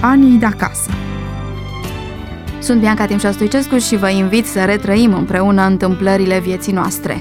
Anii de acasă. Sunt Bianca Timșa Stoicescu și vă invit să retrăim împreună întâmplările vieții noastre.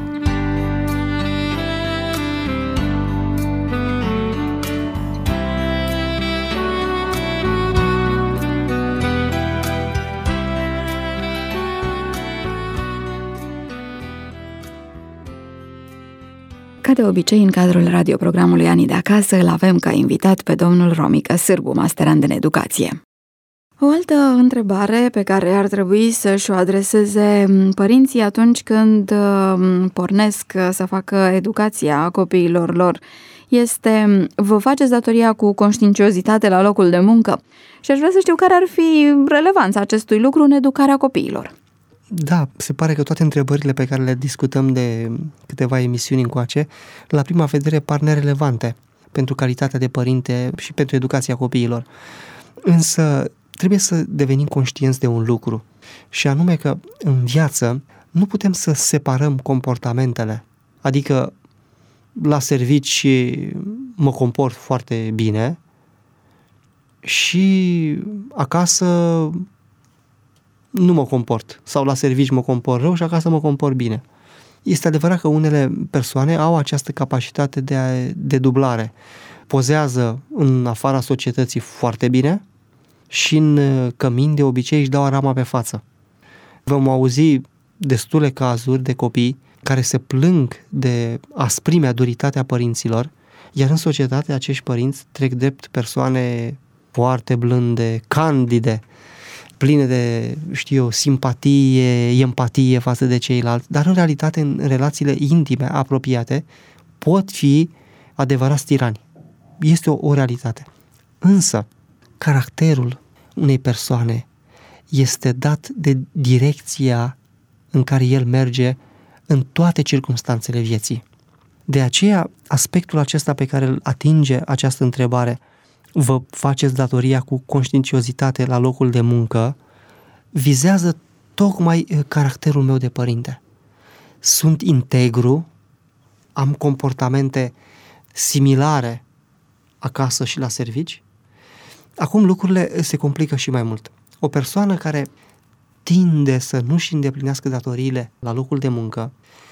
Ca de obicei, în cadrul radioprogramului Anii de acasă, îl avem ca invitat pe domnul Romică Sârbu, masterand în educație. O altă întrebare pe care ar trebui să-și o adreseze părinții atunci când pornesc să facă educația copiilor lor este: vă faceți datoria cu conștiinciozitate la locul de muncă? Și aș vrea să știu care ar fi relevanța acestui lucru în educarea copiilor. Da, se pare că toate întrebările pe care le discutăm de câteva emisiuni încoace, la prima vedere par nerelevante pentru calitatea de părinte și pentru educația copiilor. Însă trebuie să devenim conștienți de un lucru, și anume că în viață nu putem să separăm comportamentele. Adică la servici mă comport foarte bine și acasă nu mă comport, sau la servici mă comport rău și acasă mă comport bine. Este adevărat că unele persoane au această capacitate de dublare. Pozează în afara societății foarte bine și în cămin de obicei își dau rama pe față. Vom auzi destule cazuri de copii care se plâng de asprimea, duritatea părinților, iar în societate acești părinți trec drept persoane foarte blânde, candide, pline de, simpatie, empatie față de ceilalți, dar în realitate, în relațiile intime, apropiate, pot fi adevărați tirani. Este o realitate. Însă, caracterul unei persoane este dat de direcția în care el merge în toate circumstanțele vieții. De aceea, aspectul acesta pe care îl atinge această întrebare, vă faceți datoria cu conștiinciozitate la locul de muncă, vizează tocmai caracterul meu de părinte. Sunt integru, am comportamente similare acasă și la servici. Acum lucrurile se complică și mai mult. O persoană care tinde să nu-și îndeplinească datoriile la locul de muncă,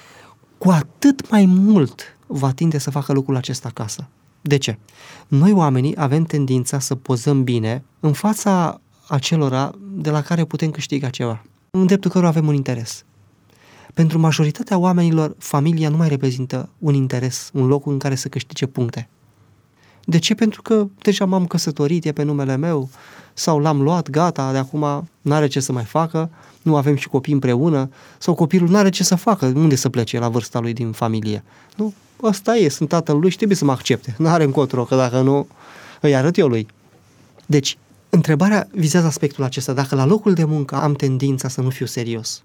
cu atât mai mult va tinde să facă lucrul acesta acasă. De ce? Noi oamenii avem tendința să pozăm bine în fața acelora de la care putem câștiga ceva, în dreptul cărora avem un interes. Pentru majoritatea oamenilor, familia nu mai reprezintă un interes, un loc în care să câștige puncte. De ce? Pentru că deja m-am căsătorit, e pe numele meu, sau l-am luat, gata, de acum n-are ce să mai facă, nu avem și copii împreună, sau copilul n-are ce să facă, unde să plece la vârsta lui din familie. Nu? Ăsta e, sunt tatăl lui și trebuie să mă accepte. N-are încotro, că dacă nu, îi arăt eu lui. Deci, întrebarea vizează aspectul acesta. Dacă la locul de muncă am tendința să nu fiu serios,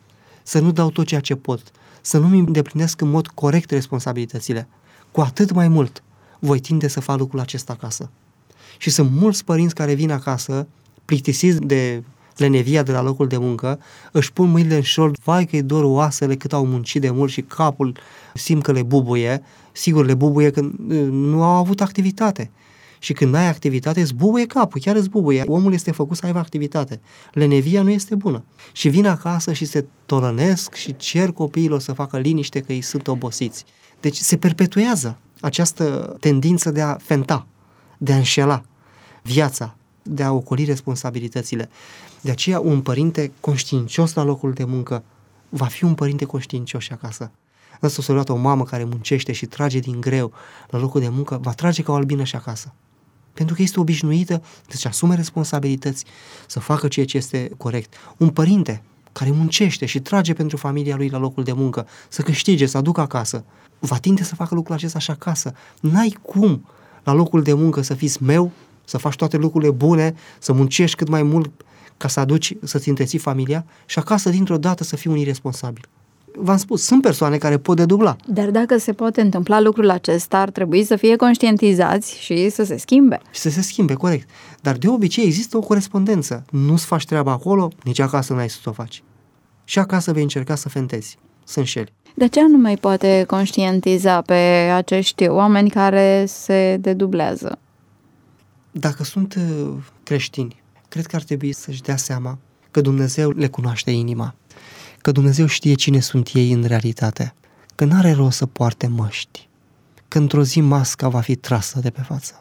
să nu dau tot ceea ce pot, să nu-mi îndeplinesc în mod corect responsabilitățile, cu atât mai mult voi tinde să fac lucrul acesta acasă. Și sunt mulți părinți care vin acasă, plictisiți de lenevia de la locul de muncă, își pun mâinile în șold, vai că-i dor oasele cât au muncit de mult și capul simt că le bubuie. Sigur, le bubuie când nu au avut activitate. Și când ai activitate, îți bubuie capul, chiar îți bubuie. Omul este făcut să aibă activitate. Lenevia nu este bună. Și vin acasă și se tolănesc și cer copiilor să facă liniște că ei sunt obosiți. Deci se perpetuează această tendință de a fenta, de a înșela viața, de a ocoli responsabilitățile. De aceea un părinte conștiincios la locul de muncă va fi un părinte conștiincios și acasă. Însă o mamă care muncește și trage din greu la locul de muncă va trage ca o albină și acasă. Pentru că este obișnuită să-și asume responsabilități, să facă ceea ce este corect. Un părinte care muncește și trage pentru familia lui la locul de muncă, să câștige, să aducă acasă, va tinde să facă lucrul acesta și acasă. N-ai cum la locul de muncă să fii smeu, să faci toate lucrurile bune, să muncești cât mai mult ca să aduci, să-ți întreții familia și acasă dintr-o dată să fii un iresponsabil. V-am spus, sunt persoane care pot dedubla. Dar dacă se poate întâmpla lucrul acesta, ar trebui să fie conștientizați și să se schimbe. Și să se schimbe, corect. Dar de obicei există o corespondență. Nu-ți faci treaba acolo, nici acasă n-ai să o faci. Și acasă vei încerca să fentezi, să înșeli. De ce nu mai poate conștientiza pe acești oameni care se dedublează? Dacă sunt creștini, cred că ar trebui să-și dea seama că Dumnezeu le cunoaște inima, că Dumnezeu știe cine sunt ei în realitate, că n-are rost să poarte măști, că într-o zi masca va fi trasă de pe față.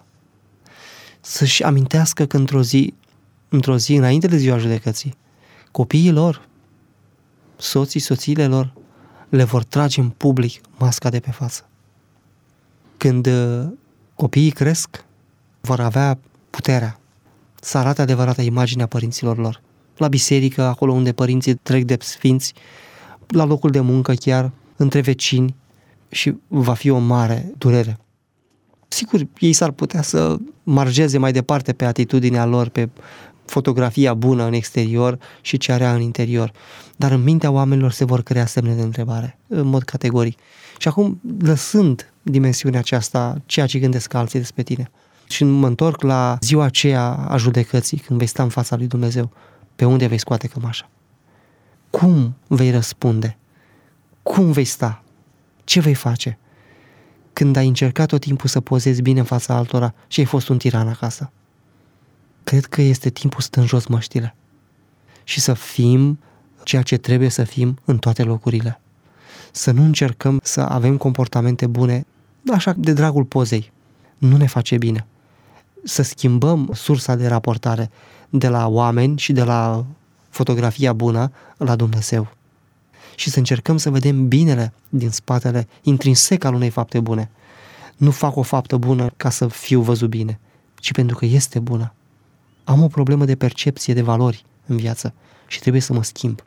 Să-și amintească că într-o zi înainte de ziua judecății, copiii lor, soții, soțiile lor, le vor trage în public masca de pe față. Când copiii cresc, vor avea puterea să arate adevărata imaginea părinților lor. La biserică, acolo unde părinții trec de sfinți, la locul de muncă chiar, între vecini, și va fi o mare durere. Sigur, ei s-ar putea să margeze mai departe pe atitudinea lor, pe fotografia bună în exterior și cea rea în interior, dar în mintea oamenilor se vor crea semne de întrebare, în mod categoric. Și acum, lăsând dimensiunea aceasta, ceea ce gândesc alții despre tine, și mă întorc la ziua aceea a judecății, când vei sta în fața lui Dumnezeu, pe unde vei scoate cămașa? Cum vei răspunde? Cum vei sta? Ce vei face? Când ai încercat tot timpul să pozezi bine în fața altora și ai fost un tiran acasă. Cred că este timpul să stăm jos măștile și să fim ceea ce trebuie să fim în toate locurile. Să nu încercăm să avem comportamente bune așa de dragul pozei. Nu ne face bine. Să schimbăm sursa de raportare de la oameni și de la fotografia bună la Dumnezeu. Și să încercăm să vedem binele din spatele intrinsec al unei fapte bune. Nu fac o faptă bună ca să fiu văzut bine, ci pentru că este bună. Am o problemă de percepție de valori în viață și trebuie să mă schimb.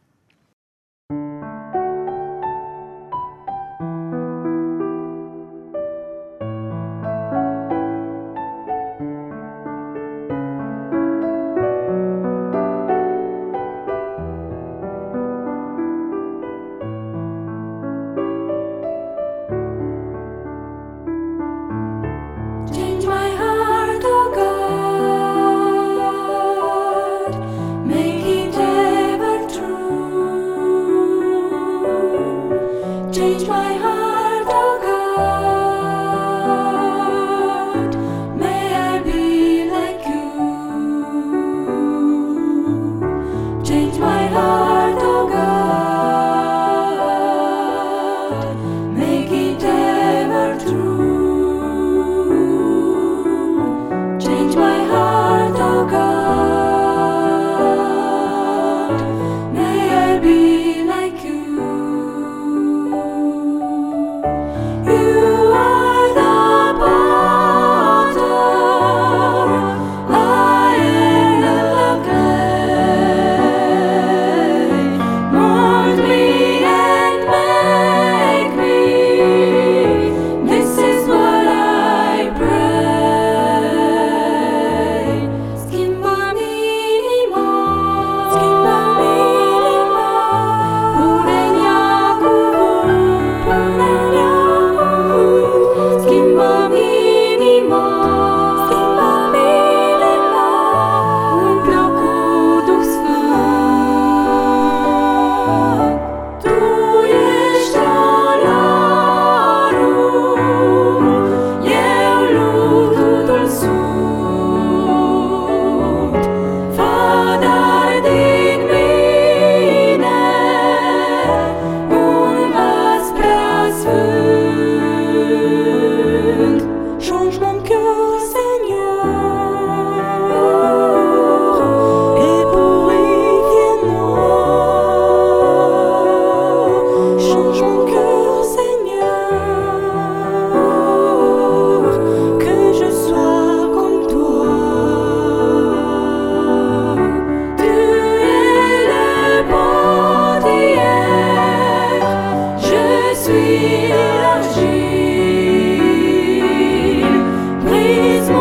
suis l'argile, brise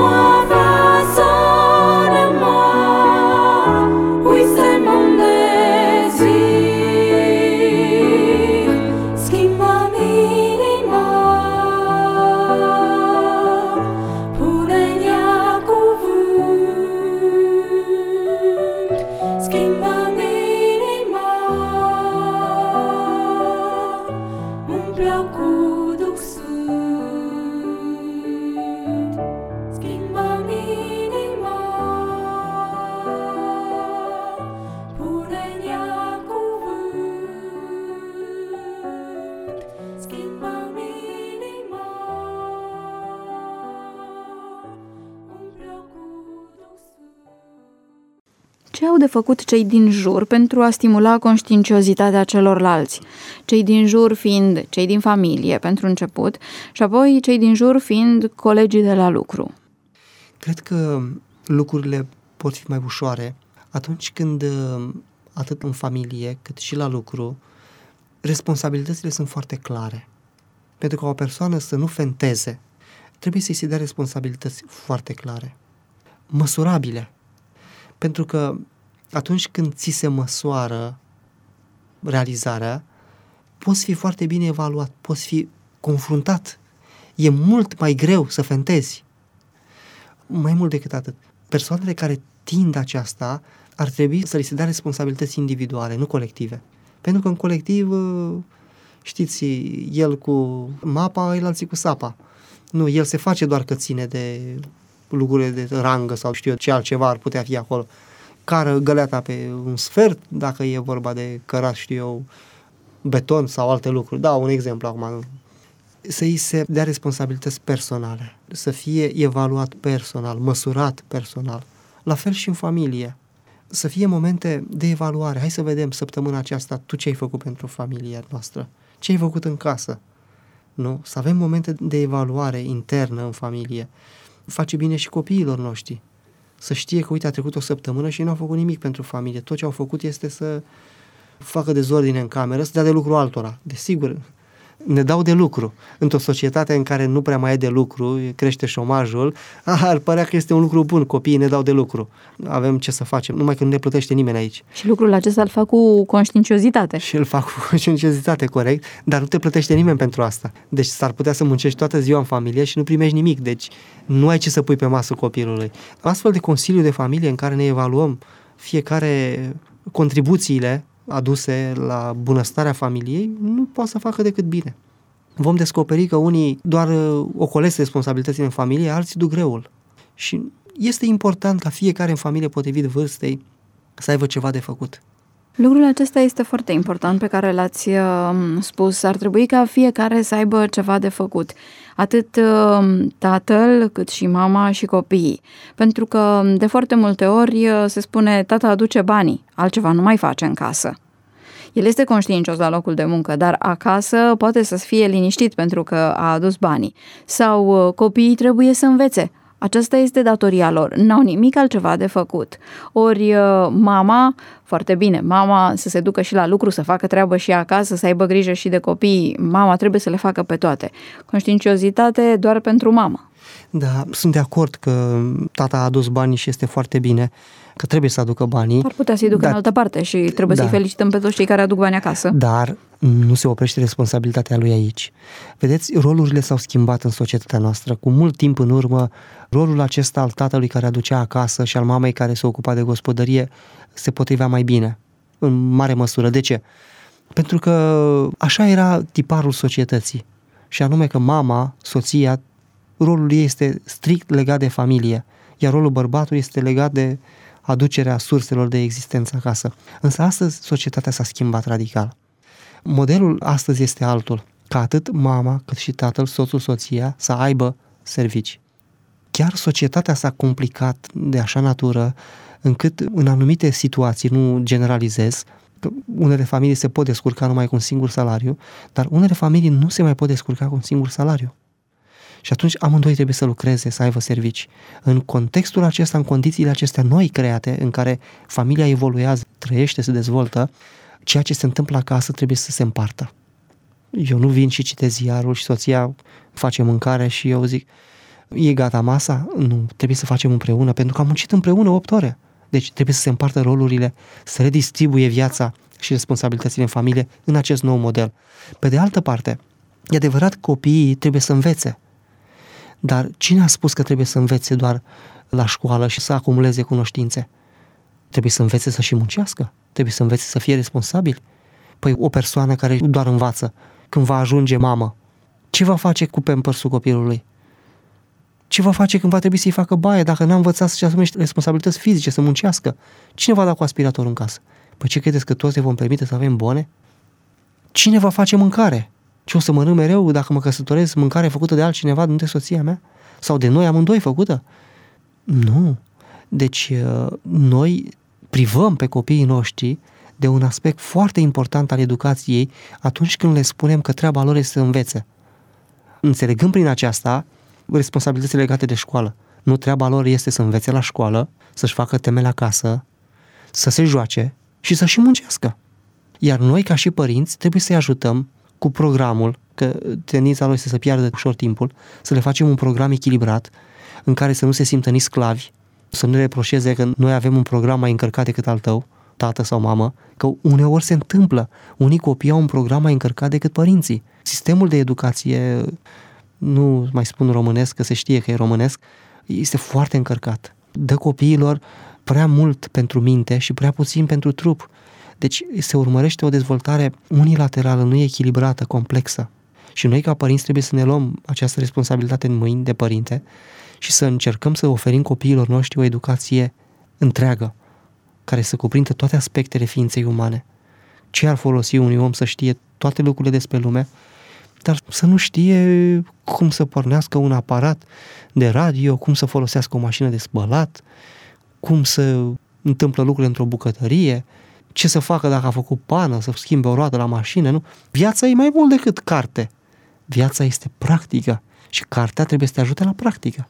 Ce au de făcut cei din jur pentru a stimula conștiinciozitatea celorlalți? Cei din jur fiind cei din familie, pentru început, și apoi cei din jur fiind colegii de la lucru. Cred că lucrurile pot fi mai ușoare atunci când, atât în familie cât și la lucru, responsabilitățile sunt foarte clare. Pentru că o persoană să nu fenteze, trebuie să-i se dea responsabilități foarte clare, măsurabile. Pentru că atunci când ți se măsoară realizarea, poți fi foarte bine evaluat, poți fi confruntat. E mult mai greu să fentezi. Mai mult decât atât, persoanele care tind aceasta ar trebui să li se dea responsabilități individuale, nu colective. Pentru că în colectiv, știți, el cu mapa, el alții cu sapa. Nu, el se face doar că ține de lucrurile de rangă sau știu eu ce altceva ar putea fi acolo. Cară găleata pe un sfert, dacă e vorba de cărat, știu eu, beton sau alte lucruri. Da, un exemplu acum. Să-i se dea responsabilități personale, să fie evaluat personal, măsurat personal. La fel și în familie. Să fie momente de evaluare. Hai să vedem săptămâna aceasta tu ce ai făcut pentru familia noastră. Ce ai făcut în casă. Nu? Să avem momente de evaluare internă în familie. Face bine și copiilor noștri. Să știe că, uite, a trecut o săptămână și nu au făcut nimic pentru familie. Tot ce au făcut este să facă dezordine în cameră, să dea de lucru altora. Desigur, ne dau de lucru. Într-o societate în care nu prea mai e de lucru, crește șomajul, ar părea că este un lucru bun, copiii ne dau de lucru. Avem ce să facem, numai că nu ne plătește nimeni aici. Și lucrul acesta îl fac cu conștiinciozitate. Și îl fac cu conștiinciozitate, corect, dar nu te plătește nimeni pentru asta. Deci s-ar putea să muncești toată ziua în familie și nu primești nimic, deci nu ai ce să pui pe masă copilului. Astfel de consiliu de familie în care ne evaluăm fiecare contribuțiile aduse la bunăstarea familiei, nu poate să facă decât bine. Vom descoperi că unii doar ocolesc responsabilitățile în familie, alții duc greul. Și este important ca fiecare în familie, potrivit vârstei, să aibă ceva de făcut. Lucrul acesta este foarte important pe care l-ați spus. Ar trebui ca fiecare să aibă ceva de făcut. Atât tatăl, cât și mama și copiii. Pentru că de foarte multe ori se spune tata aduce banii, altceva nu mai face în casă. El este conștiincios la locul de muncă, dar acasă poate să fie liniștit pentru că a adus banii. Sau copiii trebuie să învețe. Aceasta este datoria lor, n-au nimic altceva de făcut. Ori mama, foarte bine, mama să se ducă și la lucru, să facă treabă și acasă, să aibă grijă și de copii, mama trebuie să le facă pe toate. Conștiinciozitate doar pentru mamă. Da, sunt de acord că tata a adus banii și este foarte bine, că trebuie să aducă banii. Ar putea să-i ducă în altă parte și trebuie să-i felicităm pe toți cei care aduc bani acasă. Dar nu se oprește responsabilitatea lui aici. Vedeți, rolurile s-au schimbat în societatea noastră. Cu mult timp în urmă, rolul acesta al tatălui care aducea acasă și al mamei care se ocupa de gospodărie se potrivea mai bine, în mare măsură. De ce? Pentru că așa era tiparul societății. Și anume că mama, soția, rolul ei este strict legat de familie, iar rolul bărbatului este legat de aducerea surselor de existență acasă. Însă astăzi societatea s-a schimbat radical. Modelul astăzi este altul, ca atât mama cât și tatăl, soțul, soția să aibă servicii. Chiar societatea s-a complicat de așa natură încât în anumite situații, nu generalizez, că unele familii se pot descurca numai cu un singur salariu, dar unele familii nu se mai pot descurca cu un singur salariu. Și atunci amândoi trebuie să lucreze, să aibă servicii. În contextul acesta, în condițiile acestea noi create, în care familia evoluează, trăiește, se dezvoltă, ceea ce se întâmplă acasă trebuie să se împartă. Eu nu vin și citesc ziarul și soția face mâncare și eu zic, e gata masa? Nu, trebuie să facem împreună, pentru că am muncit împreună 8 ore. Deci trebuie să se împartă rolurile, să redistribuie viața și responsabilitățile în familie în acest nou model. Pe de altă parte, e adevărat că copiii trebuie să învețe. Dar cine a spus că trebuie să învețe doar la școală și să acumuleze cunoștințe? Trebuie să învețe să și muncească, trebuie să învețe să fie responsabil. Păi o persoană care doar învață, când va ajunge mamă, ce va face cu pampersul copilului? Ce va face când va trebui să-i facă baie dacă n-a învățat să-și asume responsabilități fizice, să muncească? Cine va da cu aspiratorul în casă? Păi ce credeți că toți ne vom permite să avem bone? Cine va face mâncare? Ce o să mănânc mereu dacă mă căsătoresc mâncare făcută de altcineva, nu de soția mea? Sau de noi amândoi făcută? Nu. Deci noi privăm pe copiii noștri de un aspect foarte important al educației atunci când le spunem că treaba lor este să învețe. Înțelegând prin aceasta responsabilitățile legate de școală. Nu, treaba lor este să învețe la școală, să-și facă temele acasă, să se joace și să și muncească. Iar noi, ca și părinți, trebuie să-i ajutăm cu programul, că tendința lor este să piardă ușor timpul, să le facem un program echilibrat, în care să nu se simtă nici sclavi, să nu reproșeze că noi avem un program mai încărcat decât al tău, tată sau mamă, că uneori se întâmplă. Unii copii au un program mai încărcat decât părinții. Sistemul de educație, nu mai spun românesc, că se știe că e românesc, este foarte încărcat. Dă copiilor prea mult pentru minte și prea puțin pentru trup. Deci se urmărește o dezvoltare unilaterală, nu echilibrată, complexă. Și noi ca părinți trebuie să ne luăm această responsabilitate în mâini de părinte și să încercăm să oferim copiilor noștri o educație întreagă, care să cuprindă toate aspectele ființei umane. Ce ar folosi unui om să știe toate lucrurile despre lume, dar să nu știe cum să pornească un aparat de radio, cum să folosească o mașină de spălat, cum să întâmplă lucrurile într-o bucătărie, ce să facă dacă a făcut pană, să schimbe o roată la mașină, nu? Viața e mai mult decât carte. Viața este practică și cartea trebuie să te ajute la practică.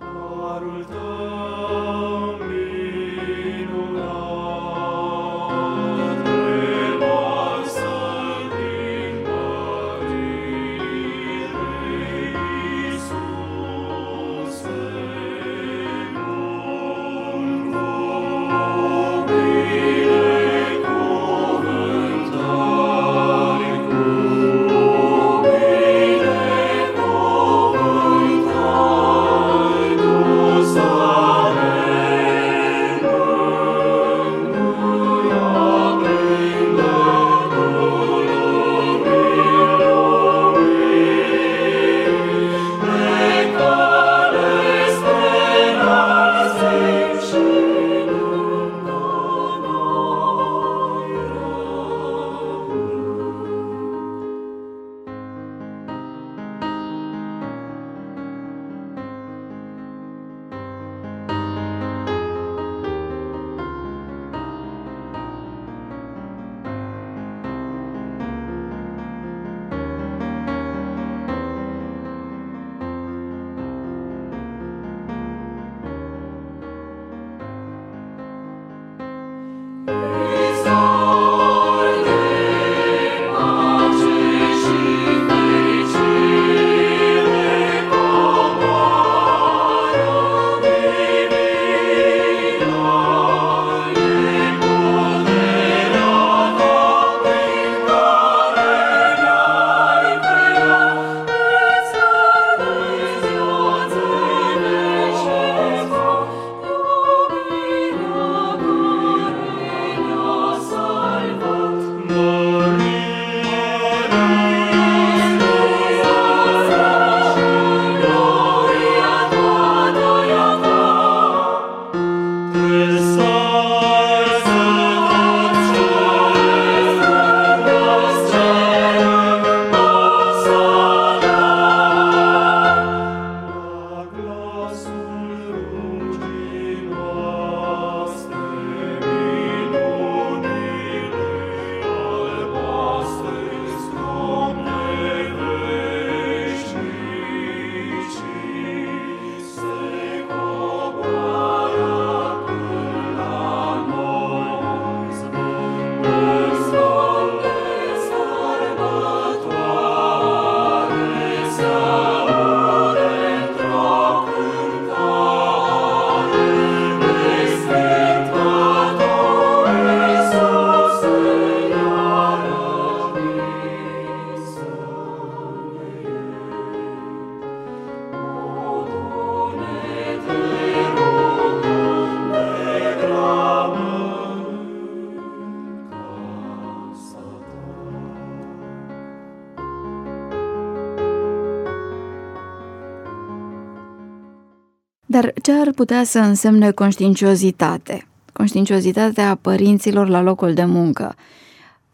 Dar ce ar putea să însemne conștiinciozitate? Conștiinciozitatea părinților la locul de muncă.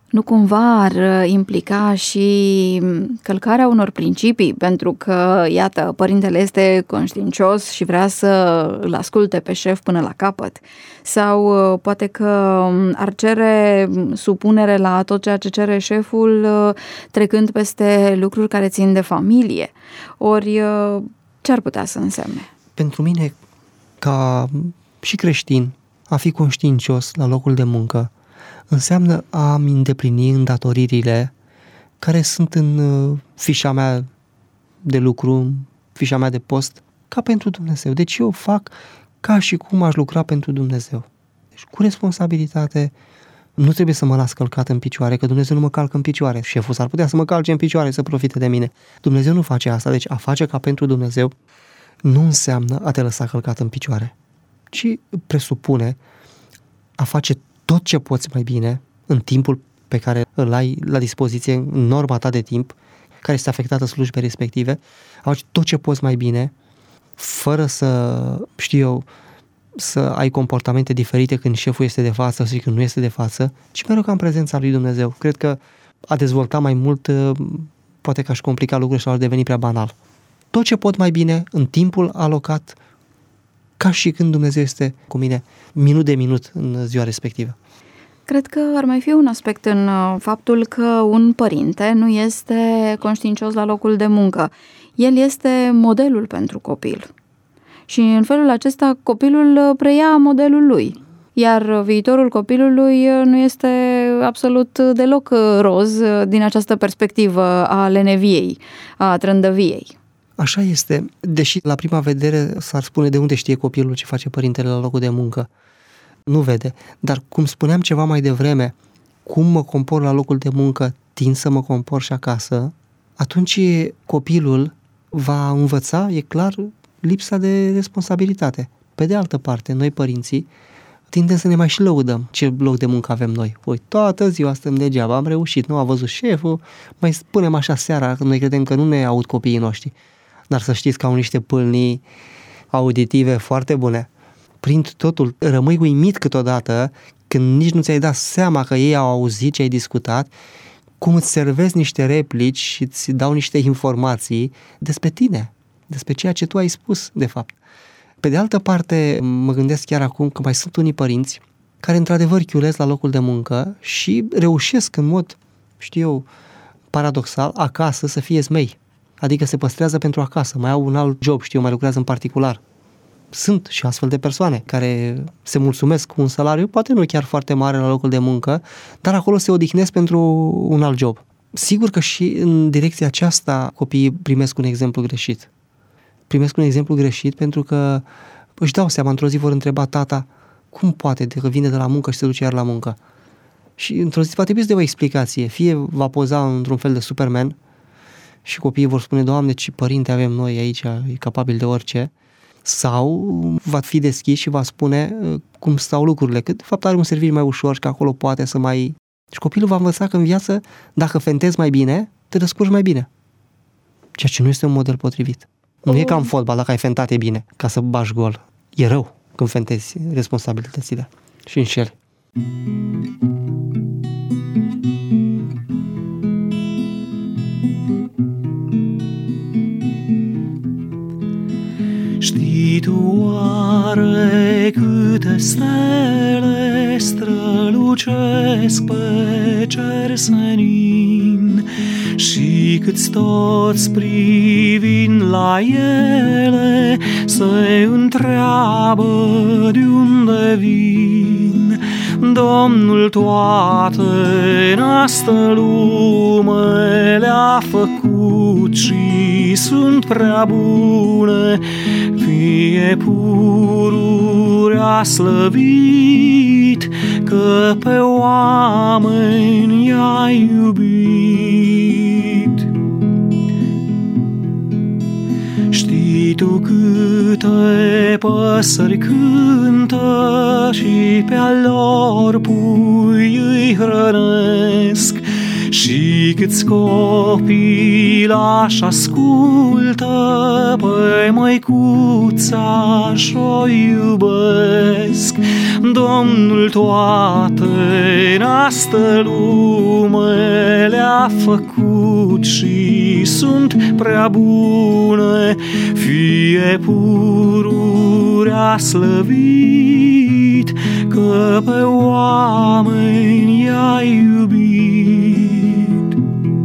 Nu cumva ar implica și călcarea unor principii, pentru că, iată, părintele este conștiincios și vrea să îl asculte pe șef până la capăt? Sau poate că ar cere supunere la tot ceea ce cere șeful, trecând peste lucruri care țin de familie? Ori ce ar putea să însemne? Pentru mine, ca și creștin, a fi conștiincios la locul de muncă înseamnă a-mi îndeplini îndatoririle care sunt în fișa mea de lucru, fișa mea de post, ca pentru Dumnezeu. Deci eu fac ca și cum aș lucra pentru Dumnezeu. Deci cu responsabilitate, nu trebuie să mă las călcat în picioare, că Dumnezeu nu mă calcă în picioare. Șeful s-ar putea să mă calce în picioare, să profite de mine. Dumnezeu nu face asta, deci a face ca pentru Dumnezeu nu înseamnă a te lăsa călcat în picioare, ci presupune a face tot ce poți mai bine în timpul pe care îl ai la dispoziție, în norma ta de timp, care este afectată slujbei respective, a face tot ce poți mai bine, fără să, să ai comportamente diferite când șeful este de față sau când nu este de față, ci mereu ca în prezența lui Dumnezeu. Cred că a dezvolta mai mult, poate că aș complica lucrurile sau ar deveni prea banal. Tot ce pot mai bine, în timpul alocat, ca și când Dumnezeu este cu mine, minut de minut în ziua respectivă. Cred că ar mai fi un aspect în faptul că un părinte nu este conștiincios la locul de muncă. El este modelul pentru copil. Și în felul acesta copilul preia modelul lui. Iar viitorul copilului nu este absolut deloc roz din această perspectivă a leneviei, a trândăviei. Așa este, deși la prima vedere s-ar spune de unde știe copilul ce face părintele la locul de muncă. Nu vede, dar cum spuneam ceva mai devreme, cum mă compor la locul de muncă, tind să mă compor și acasă, atunci copilul va învăța, e clar, lipsa de responsabilitate. Pe de altă parte, noi părinții tindem să ne mai și lăudăm ce loc de muncă avem noi. Uite, toată ziua stăm degeaba, am reușit, nu a văzut șeful, mai spunem așa seara, că noi credem că nu ne aud copiii noștri. Dar să știți că au niște pâlnii auditive foarte bune. Prind totul, rămâi uimit câteodată când nici nu ți-ai dat seama că ei au auzit ce ai discutat, cum îți servesc niște replici și îți dau niște informații despre tine, despre ceea ce tu ai spus, de fapt. Pe de altă parte, mă gândesc chiar acum că mai sunt unii părinți care într-adevăr chiulesc la locul de muncă și reușesc în mod, paradoxal, acasă să fie zmei. Adică se păstrează pentru acasă, mai au un alt job, mai lucrează în particular. Sunt și astfel de persoane care se mulțumesc cu un salariu, poate nu chiar foarte mare la locul de muncă, dar acolo se odihnesc pentru un alt job. Sigur că și în direcția aceasta copiii primesc un exemplu greșit. Primesc un exemplu greșit pentru că își dau seama, într-o zi vor întreba tata cum poate de că vine de la muncă și se duce iar la muncă. Și într-o zi va trebui să dea o explicație. Fie va poza într-un fel de Superman și copiii vor spune, Doamne, ce părinte avem noi aici, e capabil de orice, sau va fi deschis și va spune cum stau lucrurile, că de fapt are un serviciu mai ușor și că acolo poate să mai... Și copilul va învăța că în viață, dacă fentezi mai bine, te descurci mai bine. Ceea ce nu este un model potrivit. Nu e ca în fotbal, dacă ai fentat e bine, ca să bagi gol. E rău când fentezi responsabilitățile și înșeli. Știi tu oare câte stele strălucesc pe cer senin și câți toți privind la ele se întreabă de unde vin? Domnul toate în astă lume le-a făcut și sunt prea bune, fie pururea slăvit, că pe oameni i-ai iubit. Știi tu câte păsări cântă și pe-a lor pui îi hrănesc, și câți copilași ascultă, pe măicuța și-o iubesc. Domnul toate în astă lume le-a făcut și sunt prea bune, fie pururea slăvit, că pe oameni i-a iubit.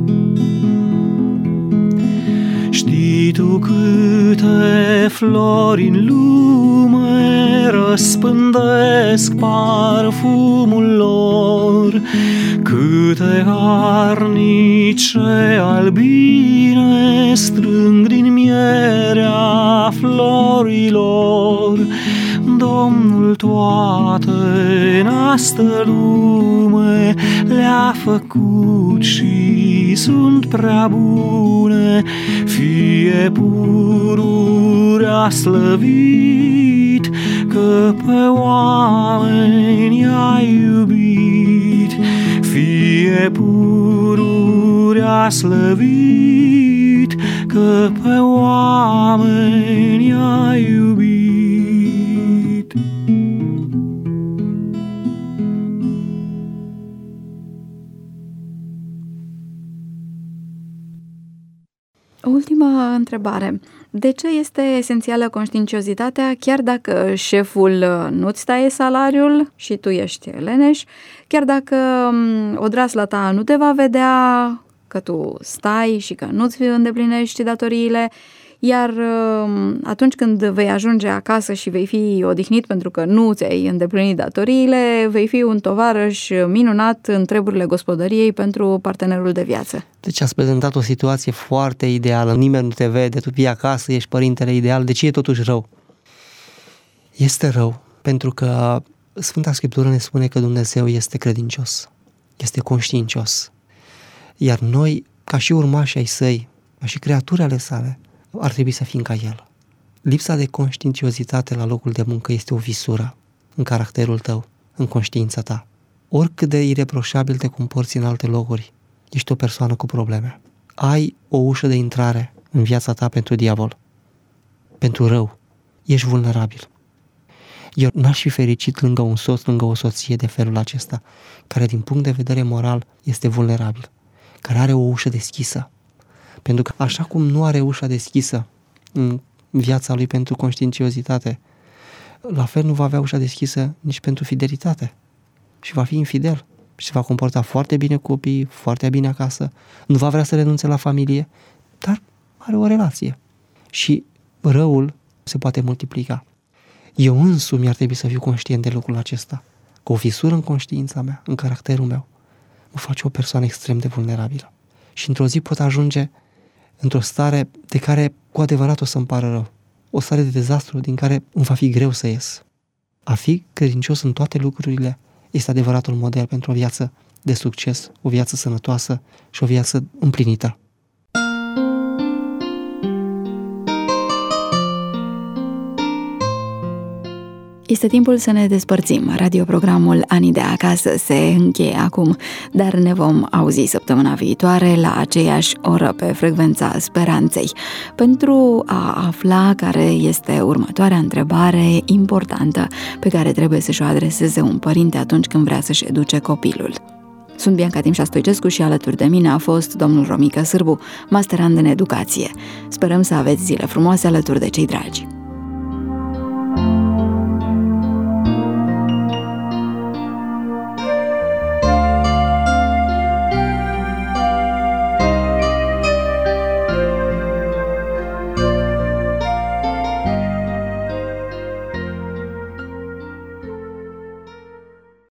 Știi tu câte flori în lume răspândesc parfumul lor, câte arnice albine strâng din mierea florilor. Domnul toate în astă lume le-a făcut și sunt prea bune, fie pururea slăvit, că pe oameni i-a iubit. Fie pururea slăvit, că pe oameni i-a iubit. O ultimă întrebare. De ce este esențială conștiinciozitatea, chiar dacă șeful nu-ți taie salariul și tu ești leneș, chiar dacă odrasla ta nu te va vedea că tu stai și că nu-ți îndeplinești datoriile, iar atunci când vei ajunge acasă și vei fi odihnit pentru că nu ți-ai îndeplinit datoriile, vei fi un tovarăș minunat în treburile gospodăriei pentru partenerul de viață. Deci ați prezentat o situație foarte ideală, nimeni nu te vede, tu vii acasă, ești părintele ideal, de ce e totuși rău? Este rău pentru că Sfânta Scriptură ne spune că Dumnezeu este credincios, este conștiincios, iar noi, ca și urmașii ai săi, ca și creaturi ale sale, ar trebui să fim ca El. Lipsa de conștiinciozitate la locul de muncă este o visură în caracterul tău, în conștiința ta. Oricât de ireproșabil te comporți în alte locuri, ești o persoană cu probleme. Ai o ușă de intrare în viața ta pentru diavol, pentru rău. Ești vulnerabil. Eu n-aș fi fericit lângă un soț, lângă o soție de felul acesta, care din punct de vedere moral este vulnerabil, care are o ușă deschisă. Pentru că așa cum nu are ușa deschisă în viața lui pentru conștiinciozitate, la fel nu va avea ușa deschisă nici pentru fidelitate. Și va fi infidel. Și se va comporta foarte bine cu copiii, foarte bine acasă, nu va vrea să renunțe la familie, dar are o relație. Și răul se poate multiplica. Eu însumi ar trebui să fiu conștient de lucrul acesta, că o fisură în conștiința mea, în caracterul meu, mă face o persoană extrem de vulnerabilă. Și într-o zi pot ajunge într-o stare de care cu adevărat o să-mi pară rău. O stare de dezastru din care îmi va fi greu să ies. A fi credincios în toate lucrurile este adevăratul model pentru o viață de succes, o viață sănătoasă și o viață împlinită. Este timpul să ne despărțim. Radioprogramul Anii de acasă se încheie acum, dar ne vom auzi săptămâna viitoare la aceeași oră pe frecvența Speranței, pentru a afla care este următoarea întrebare importantă pe care trebuie să-și o adreseze un părinte atunci când vrea să-și educe copilul. Sunt Bianca Timșa Stoicescu și alături de mine a fost domnul Romică Sârbu, masterand în educație. Sperăm să aveți zile frumoase alături de cei dragi.